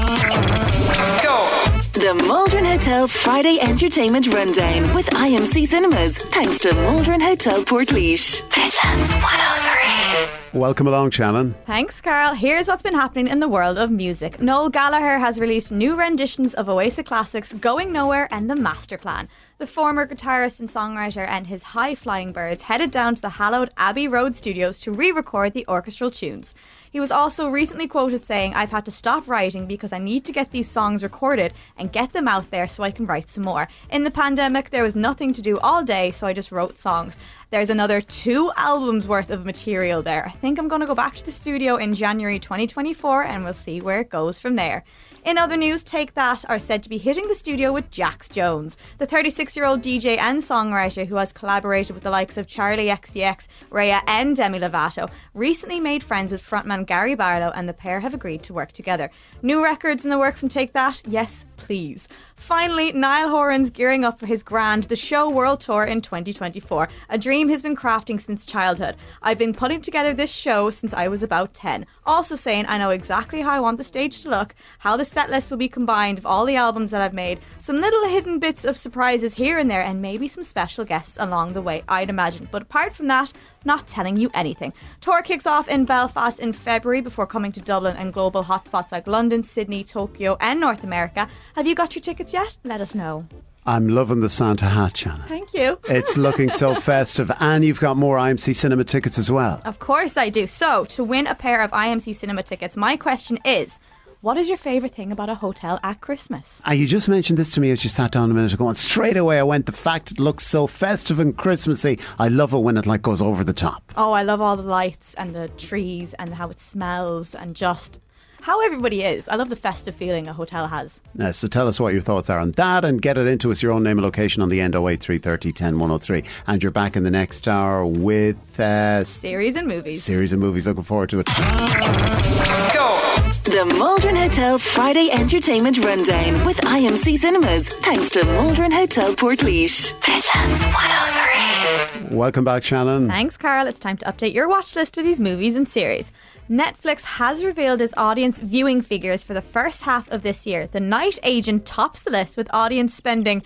The Maldron Hotel Friday Entertainment Rundown with IMC Cinemas. Thanks to Maldron Hotel Portlaoise. Midlands 103. Welcome along, Shannon. Thanks, Carl. Here's what's been happening in the world of music. Noel Gallagher has released new renditions of Oasis classics Going Nowhere and The Master Plan. The former guitarist and songwriter and his High Flying Birds headed down to the hallowed Abbey Road studios to re-record the orchestral tunes. He was also recently quoted saying, "I've had to stop writing because I need to get these songs recorded and get them out there so I can write some more. In the pandemic, there was nothing to do all day, so I just wrote songs." There's another 2 albums worth of material there. I think I'm going to go back to the studio in January 2024 and we'll see where it goes from there. In other news, Take That are said to be hitting the studio with Jax Jones. The 36-year-old DJ and songwriter who has collaborated with the likes of Charlie XCX, Raya and Demi Lovato recently made friends with frontman Gary Barlow, and the pair have agreed to work together. New records in the work from Take That? Yes, please. Finally, Niall Horan's gearing up for his grand The Show World Tour in 2024, a dream he's been crafting since childhood. "I've been putting together this show since I was about 10. Also saying I know exactly how I want the stage to look, how the set list will be combined of all the albums that I've made, some little hidden bits of surprises here and there, and maybe some special guests along the way, I'd imagine. But apart from that, not telling you anything." Tour kicks off in Belfast in February before coming to Dublin and global hotspots like London, Sydney, Tokyo and North America. Have you got your tickets yet? Let us know. I'm loving the Santa hat, Shannon. Thank you. It's looking so festive. And you've got more IMC Cinema tickets as well. Of course I do. So, to win a pair of IMC Cinema tickets, my question is, what is your favourite thing about a hotel at Christmas? You just mentioned this to me as you sat down a minute ago, and straight away I went, the fact it looks so festive and Christmassy. I love it when it like goes over the top. Oh, I love all the lights and the trees and how it smells and just how everybody is. I love the festive feeling a hotel has. So tell us what your thoughts are on that and get it into us, your own name and location on the end 08 330 10 103. And you're back in the next hour with series and movies. Looking forward to it. The Maldron Hotel Friday Entertainment Rundown with IMC Cinemas. Thanks to Maldron Hotel Portlaoise. Midlands 103. Welcome back, Shannon. Thanks, Carl. It's time to update your watch list with these movies and series. Netflix has revealed its audience viewing figures for the first half of this year. The Night Agent tops the list with audience spending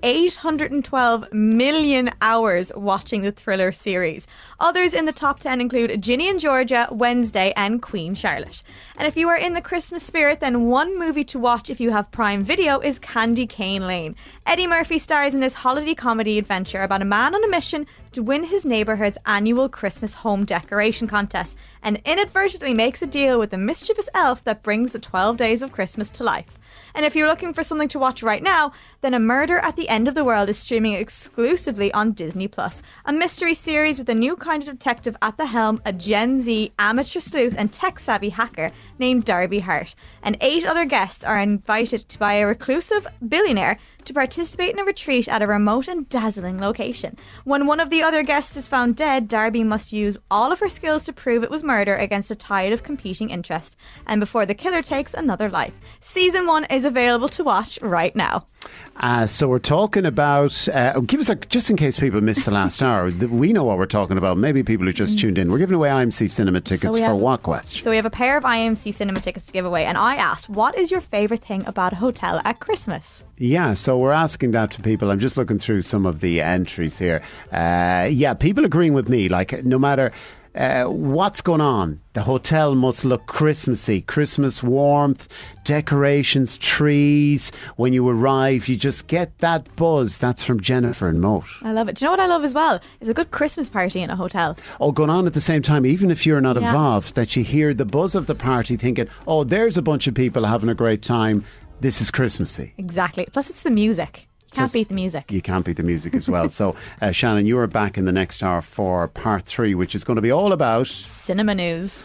812 million hours watching the thriller series. Others in the top 10 include Ginny and Georgia, Wednesday and Queen Charlotte. And if you are in the Christmas spirit, then one movie to watch if you have Prime Video is Candy Cane Lane. Eddie Murphy stars in this holiday comedy adventure about a man on a mission to win his neighbourhood's annual Christmas home decoration contest and inadvertently makes a deal with the mischievous elf that brings the 12 days of Christmas to life. And if you're looking for something to watch right now, then A Murder at the End of the World is streaming exclusively on Disney+. A mystery series with a new kind of detective at the helm, a Gen Z amateur sleuth and tech-savvy hacker named Darby Hart. And 8 other guests are invited by a reclusive billionaire to participate in a retreat at a remote and dazzling location. When one of the other guests is found dead, Darby must use all of her skills to prove it was murder against a tide of competing interest, and before the killer takes another life. Season 1 is available to watch right now. So we're talking about, give us just in case people missed the last hour, we know what we're talking about. Maybe people who just tuned in. We're giving away IMC Cinema tickets for what question? So we have a pair of IMC Cinema tickets to give away, and I asked, what is your favourite thing about a hotel at Christmas? Yeah, so we're asking that to people. I'm just looking through some of the entries here. People agreeing with me, like no matter what's going on, the hotel must look Christmassy. Christmas warmth, decorations, trees. When you arrive, you just get that buzz. That's from Jennifer and Moat. I love it. Do you know what I love as well? Is a good Christmas party in a hotel. Oh, going on at the same time, even if you're not involved, that you hear the buzz of the party thinking, oh, there's a bunch of people having a great time. This is Christmassy. Exactly. Plus it's the music. Can't beat the music. You can't beat the music as well. So, Shannon, you are back in the next hour for part 3, which is going to be all about cinema news.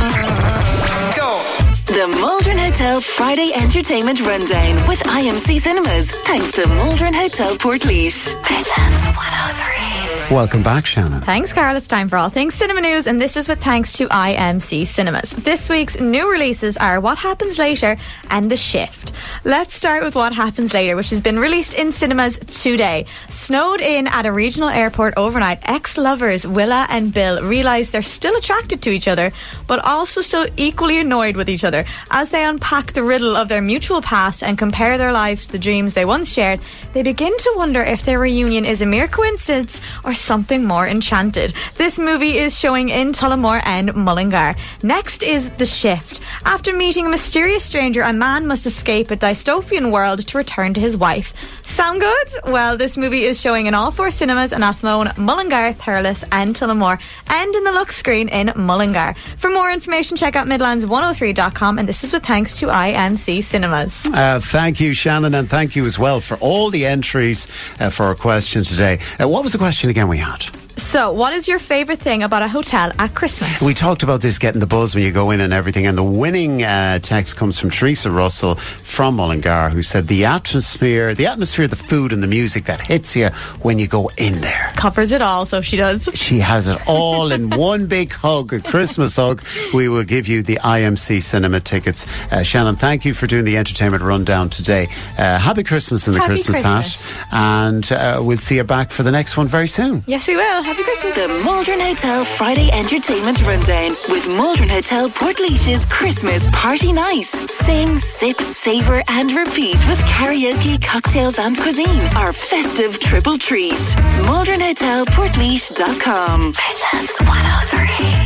Go! The Maldron Hotel Friday Entertainment Rundown with IMC Cinemas. Thanks to Maldron Hotel Portlaoise. Midlands 103. Welcome back, Shannon. Thanks, Carl. It's time for all things cinema news, and this is with thanks to IMC Cinemas. This week's new releases are What Happens Later and The Shift. Let's start with What Happens Later, which has been released in cinemas today. Snowed in at a regional airport overnight, ex-lovers Willa and Bill realise they're still attracted to each other, but also still equally annoyed with each other. As they unpack the riddle of their mutual past and compare their lives to the dreams they once shared, they begin to wonder if their reunion is a mere coincidence or something more enchanted. This movie is showing in Tullamore and Mullingar. Next is The Shift. After meeting a mysterious stranger, a man must escape a dystopian world to return to his wife. Sound good? Well, this movie is showing in all 4 cinemas in Athlone, Mullingar, Thurles and Tullamore, and in the Lux screen in Mullingar. For more information, check out Midlands103.com, and this is with thanks to IMC Cinemas. Thank you, Shannon, and thank you as well for all the entries for our question today. What was the question again we had? So, what is your favourite thing about a hotel at Christmas? We talked about this, getting the buzz when you go in and everything, and the winning text comes from Teresa Russell from Mullingar, who said the atmosphere, the food and the music that hits you when you go in there. Covers it all, so she does. She has it all in one big hug, a Christmas hug. We will give you the IMC cinema tickets. Shannon, thank you for doing the entertainment rundown today. Happy Christmas in the Christmas hat, and we'll see you back for the next one very soon. Yes, we will. Happy Christmas. The Maldron Hotel Friday Entertainment Rundown with Maldron Hotel Portlaois's Christmas Party Night. Sing, sip, savour and repeat with karaoke, cocktails and cuisine. Our festive triple treat. MaldronHotelPortlaoise.com. Midlands 103.